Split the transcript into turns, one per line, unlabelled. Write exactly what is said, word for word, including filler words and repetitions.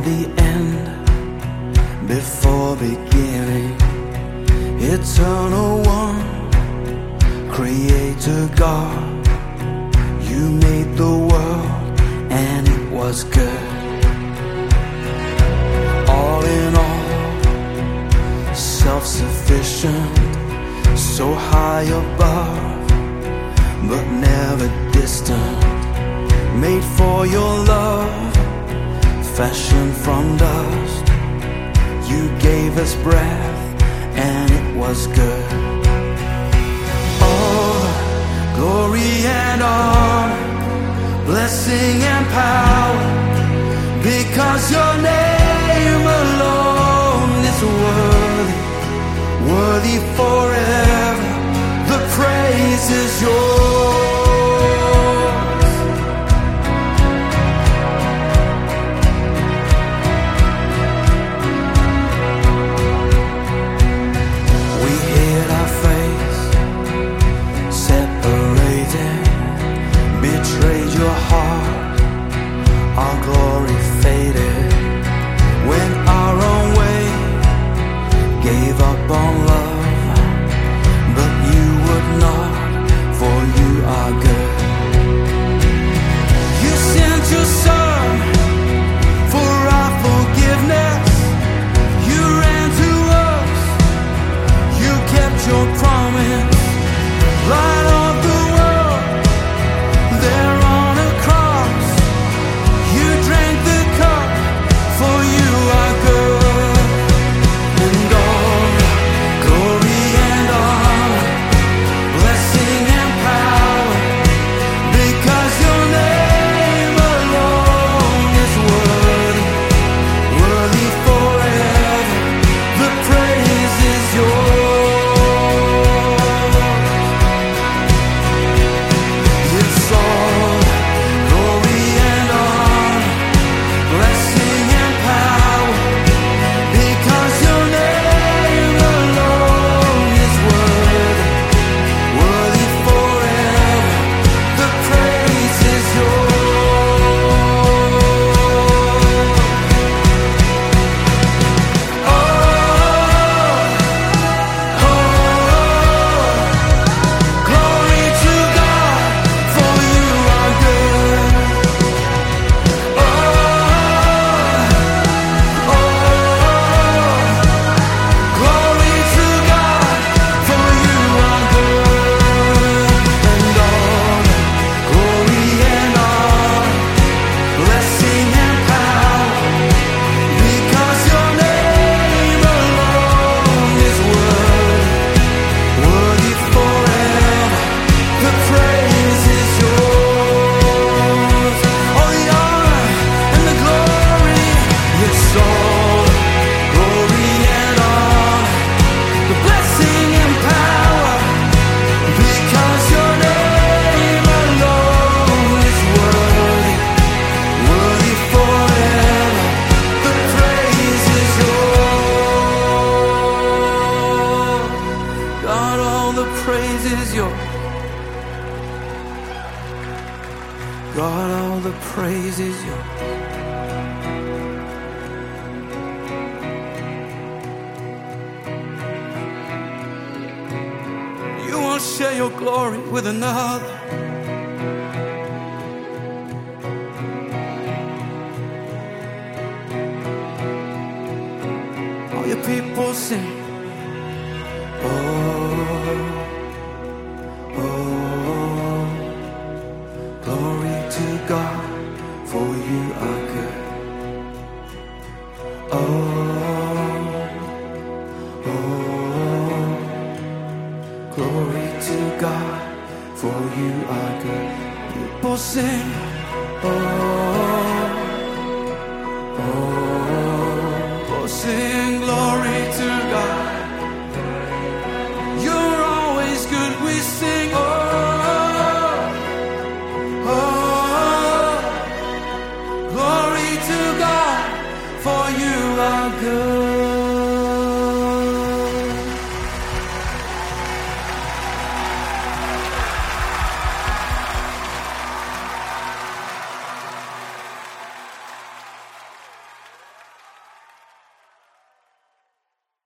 the end, before beginning, eternal one, Creator God. You made the world and it was good. All in all, self-sufficient, so high above, but never distant. Made for your love, fashioned from dust. You gave us breath and it was good. All glory and honor, blessing and power, because your name alone is worthy, worthy forever. The praise is yours. We hid our face, separated, betrayed your heart. Our glory faded, went our own way, gave up on love, but you would not, for you are good. You sent your son for our forgiveness. You ran to us, you kept your promise. Light of the world, there on a cross, you drank the cup, for you are good. And all glory and honor, blessing and power, because your name alone is worthy, worthy forever. The praise is yours. It's all glory and honor, blessing and power, because your name alone is worthy, worthy forever. The praise is yours. Oh, oh, glory to God, for you are good. Oh, oh, glory to God, for you are good. And all glory and honor, blessing and power, because your name alone is worthy, worthy forever. The praise is yours. All the honor and the glory, yes, all glory and honor, the blessing and power, because your name alone is worthy, worthy forever. The praise is yours. God, all the praise is yours. God, all the praise is yours. You won't share your glory with another. All your people sing. Oh, oh, glory to God, for you are good. Oh, oh, glory to God, for you are good. People sing. Oh, oh, oh, sing glory to